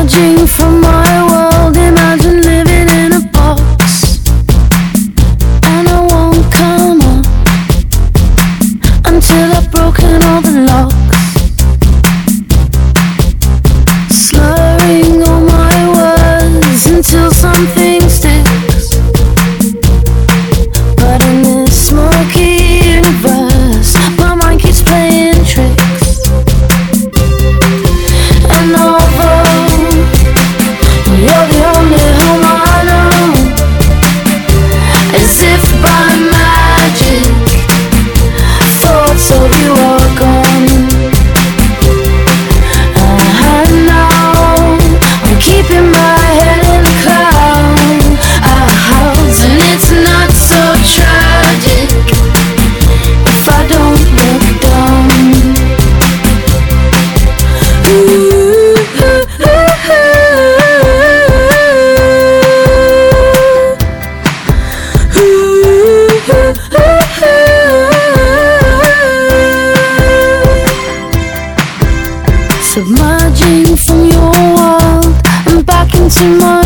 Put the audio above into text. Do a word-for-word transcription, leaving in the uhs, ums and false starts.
Submerging from my world, imagine living in a box, and I won't come up until I've broken all the locks. Slurring all my words until something sticks. But in this smoky universe, my mind keeps playing tricks. And although you're the only home I know, as if by magic, thoughts of you are gone. I know I'm keeping my head in the clouds, and it's not so tragic if I don't look down. Submerging from your world and back into my